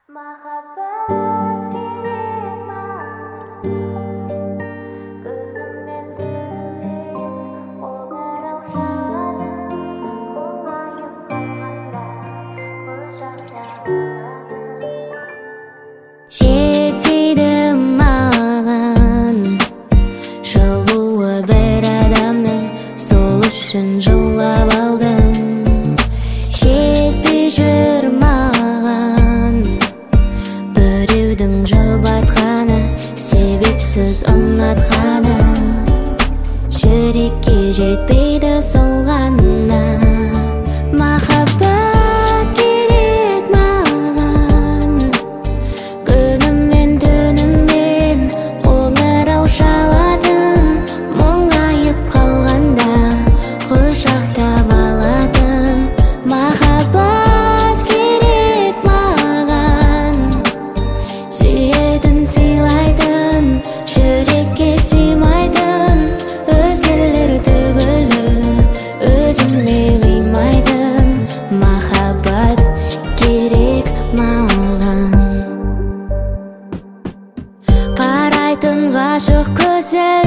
Махаббат керек маған, күніммен түнімен қоңырау шалады, мұңайып қалғанда құшақтап алады. Жетпейді маған жылуы бір адамның, сол үшін жылап алдым. Жетпей жүр маған біреудің жұбатқаны, себепсіз ұнатқаны. Жүрекке жетпейді сол ғана. Махаббат керек маған, күніммен түнімен қоңырау шалатын, мұңайып қалғанда құшақтап алатын. Махаббат керек маған, сүйетін сыйлайтын, жүрекке сыймайтын, өзгелер түгілі өзіме қимайтын. Махаббат керек маған. Қарайтын ғашық көзі